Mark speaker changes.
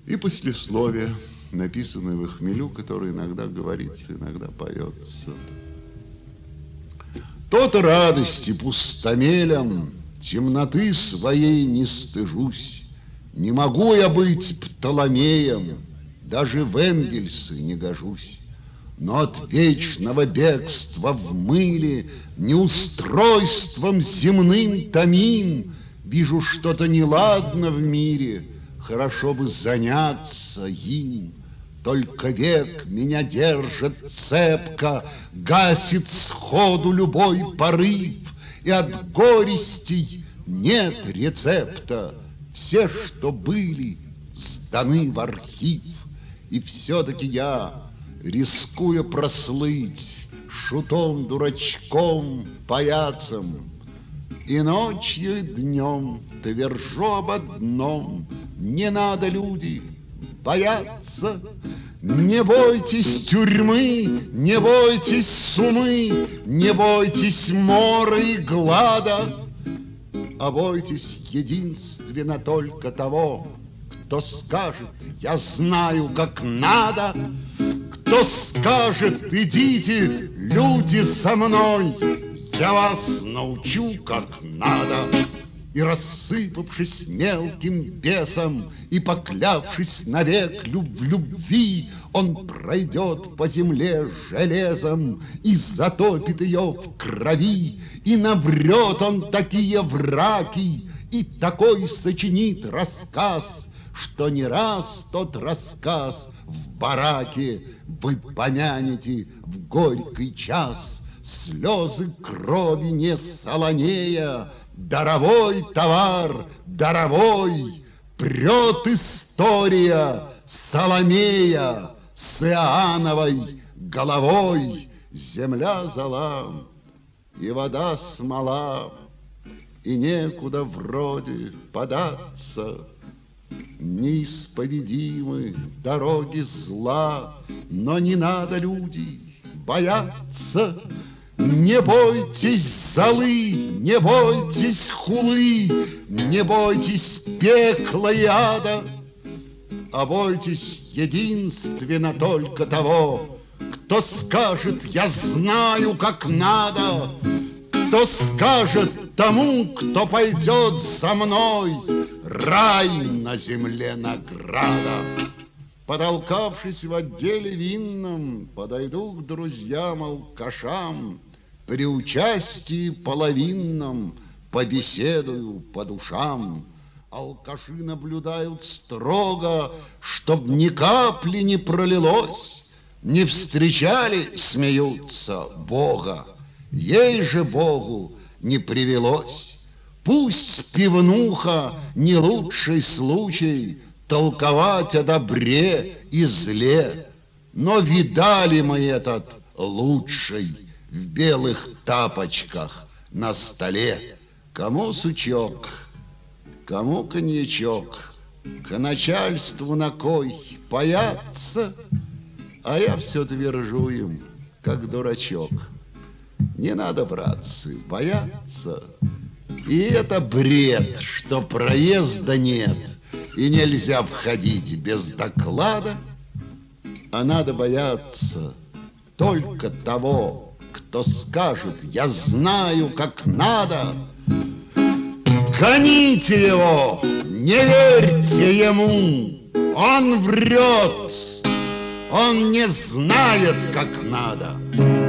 Speaker 1: И послесловие, написанное в хмелю, которое иногда говорится, иногда поется. То-то радости пустомелям, темноты своей не стыжусь. Не могу я быть Птоломеем, даже в Энгельсы не гожусь. Но от вечного бегства в мыле, неустройством земным томим, вижу что-то неладно в мире, хорошо бы заняться им. Только век меня держит цепко, гасит сходу любой порыв, и от горестей нет рецепта. Все, что были, сданы в архив. И все-таки я, рискуя прослыть шутом-дурачком, паяцем, и ночью, и днем твержу об одном: не надо, люди, бояться. Не бойтесь тюрьмы, не бойтесь сумы, не бойтесь мора и глада, а бойтесь единственно только того, кто скажет: я знаю, как надо, кто скажет: идите, люди, со мной, я вас научу, как надо. И, рассыпавшись мелким бесом и поклявшись навек в любви, он пройдет по земле железом и затопит ее в крови, и набрет он такие враки, и такой сочинит рассказ, что не раз тот рассказ в бараке вы помянете в горький час, слезы крови не солонея. Даровой товар, даровой, прет история Соломея с Иоанновой головой. Земля зола, и вода смола, и некуда вроде податься. Неисповедимы дороги зла, но не надо, люди, бояться. Не бойтесь золы, не бойтесь хулы, не бойтесь пекла и ада, а бойтесь единственно только того, кто скажет: я знаю, как надо, кто скажет тому, кто пойдет за мной: рай на земле награда. Потолкавшись в отделе винном, подойду к друзьям-алкашам, при участии половинном побеседую по душам. Алкаши наблюдают строго, чтоб ни капли не пролилось. Не встречали, смеются, Бога, ей же Богу не привелось. Пусть пивнуха не лучший случай толковать о добре и зле, но видали мы этот лучший в белых тапочках на столе. Кому сучок, кому коньячок, к начальству на кой паяться, а я все твержу им, как дурачок: не надо, братцы, бояться. И это бред, что проезда нет и нельзя входить без доклада, а надо бояться только того, кто скажет: я знаю, как надо. Гоните его, не верьте ему, он врет, он не знает, как надо.